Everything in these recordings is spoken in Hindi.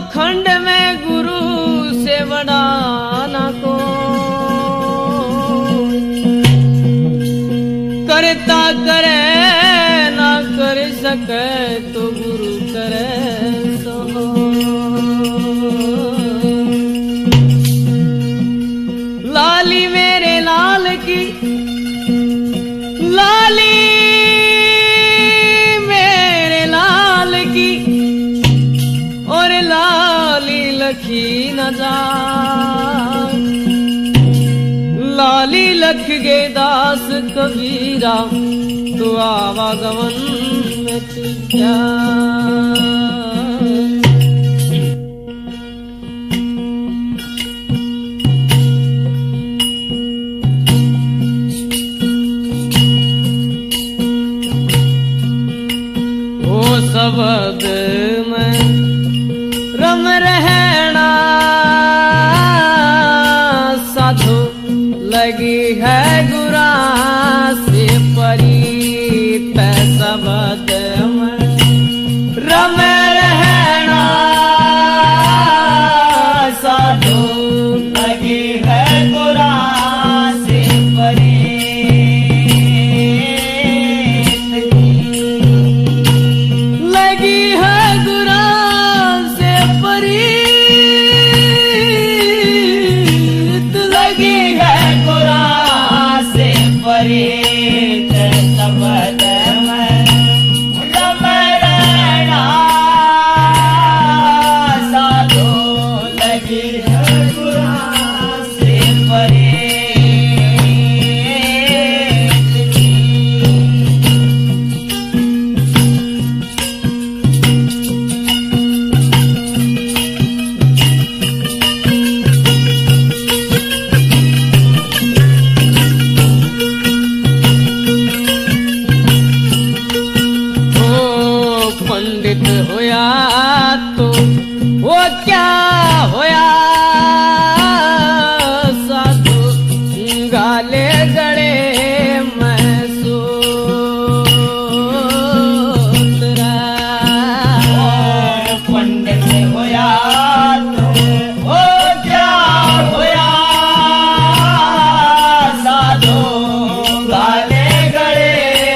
खंड में गुरु से बड़ा ना को करता करे ना कर सके तो गुरु करे सो। लाली मेरे लाल की लाली मेरे लाल की और लाली लखी न जा। लाली लख गे दास कबीरा तू आवागमन में क्या। शब्द में रम रहना साधु लगी है गुरा से परी तै शब्द में रम रहना साधु लगी है गुरा से परी। पंडित होया तो वो क्या होया साधु गाले गड़े मैं सोत रहा। पंडित होया तो वो क्या होया साधु गाले गड़े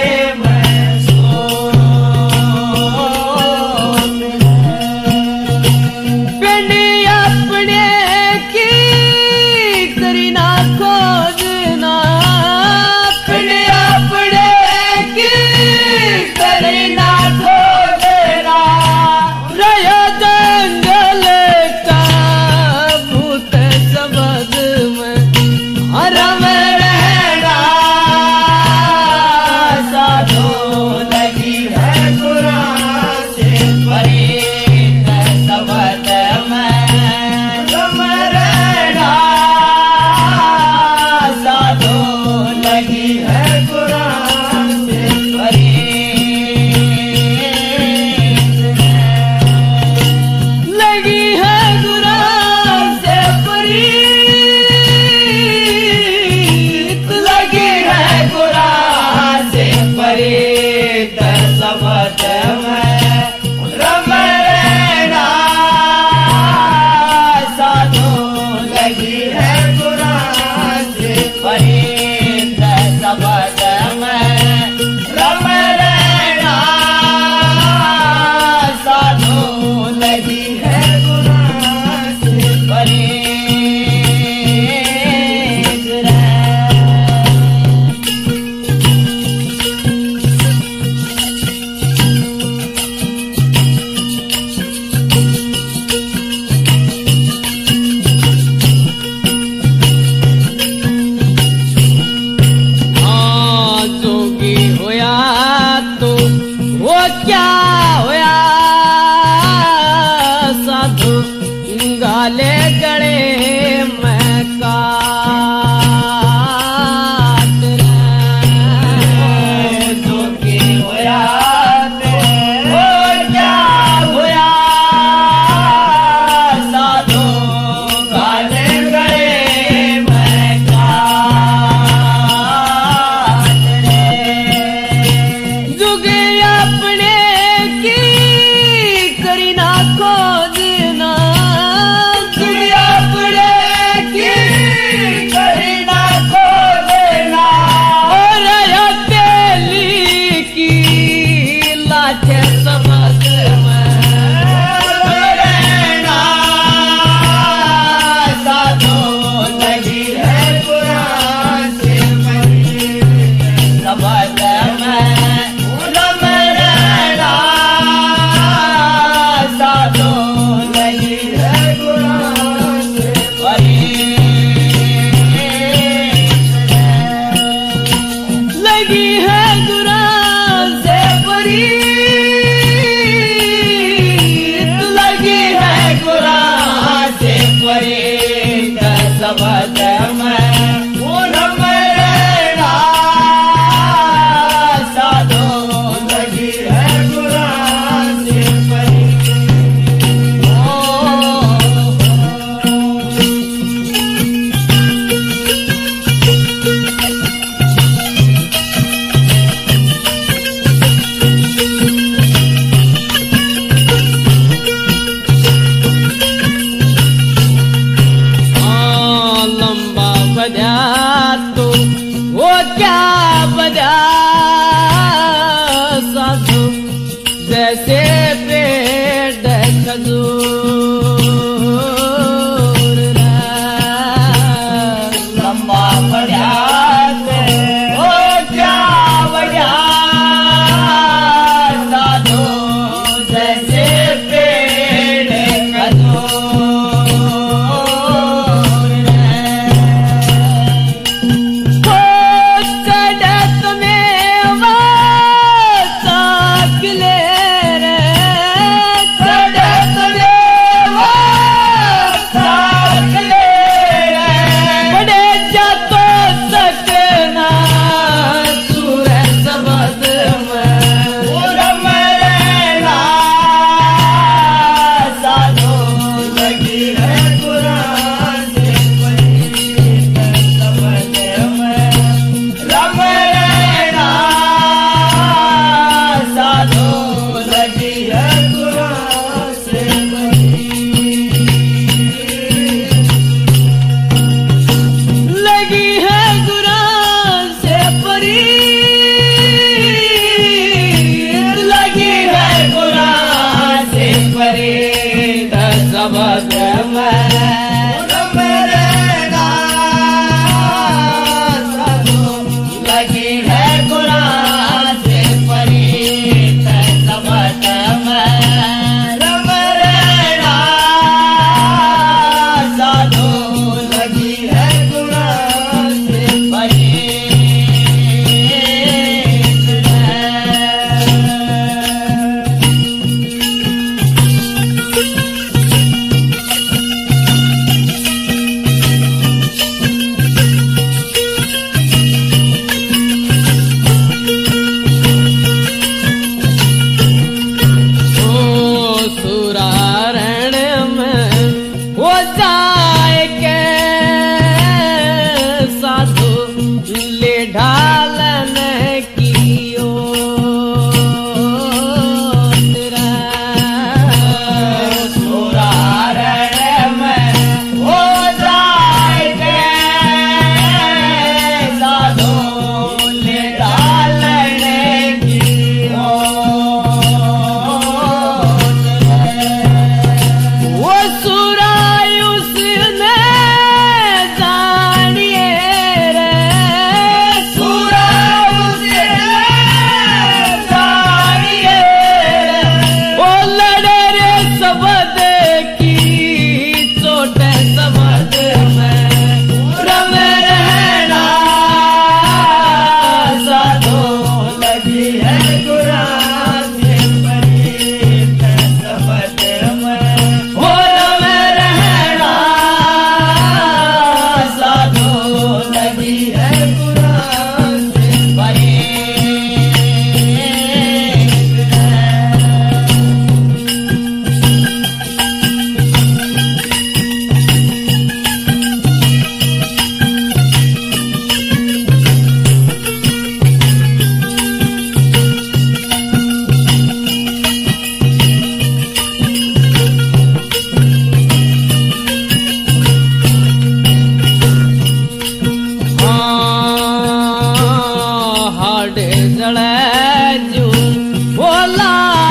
क्या होया साधु गाले गड़े मैं काट जो की होया तो क्या होया साधु गाले गड़े मैं काट जुगे अपने की करी ना खोजना शब्द में रहना साधु लगी है कुरान से परी शब्द में रहना साधु लगी है कुरान से परी ढालन कियो सुरारण में हो जाएंगे साधु ले ढालन कियो वो सुराय उसने जानिए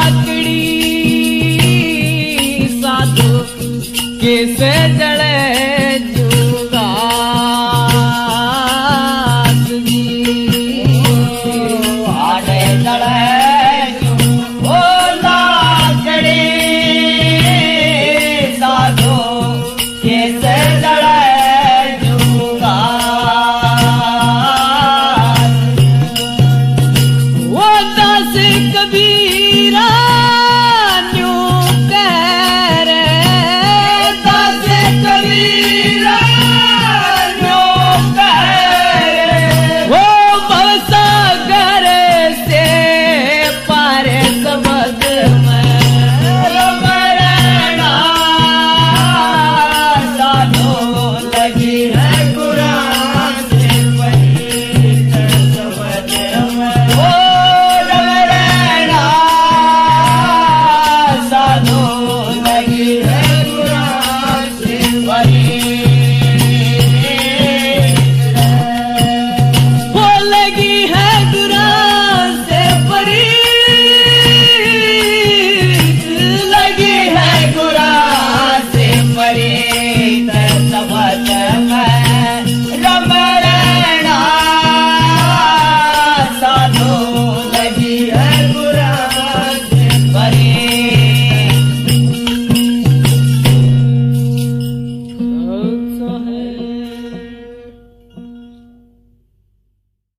कैसे जड़े